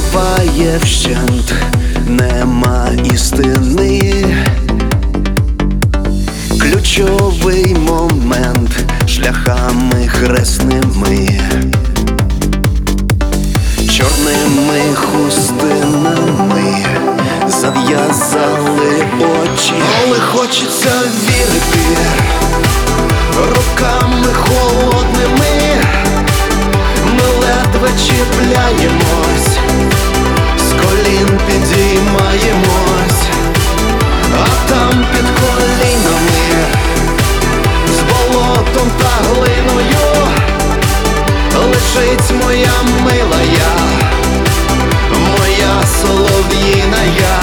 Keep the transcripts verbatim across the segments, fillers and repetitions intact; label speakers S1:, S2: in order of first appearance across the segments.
S1: вбиває вщент, нема істини. Ключовий момент шляхами хресними, чорними хустинами зав'язали очі. Але хочеться вірити руками холодними. Ми ледве чіпляємось, з колін підіймаємось, а там під колінами, з болотом та глиною, лежить моя милая, моя солов'їна я.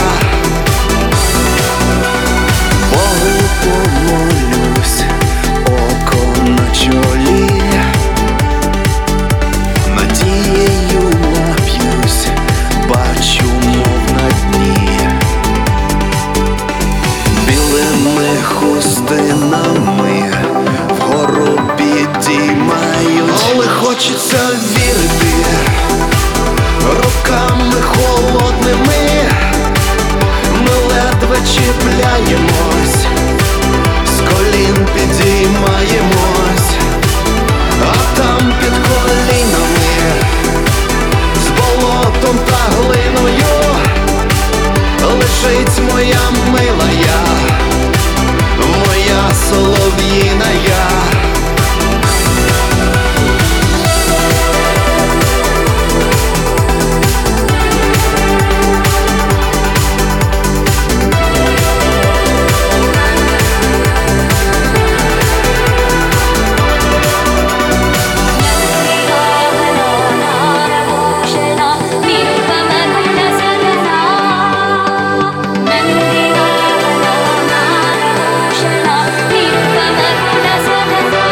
S1: Богу помолюсь, око на чолі, надією нап'юсь, бачу, мов на дні. Білими хустинами вгору підіймають. Але хочеться вірити руками холодними. Ми ледве чіпляємось, з колін підіймаємось, а там під колінами, з болотом та глиною, лежить моя милая, моя солов'їна я.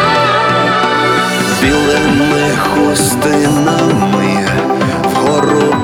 S1: Білими хустинами вгору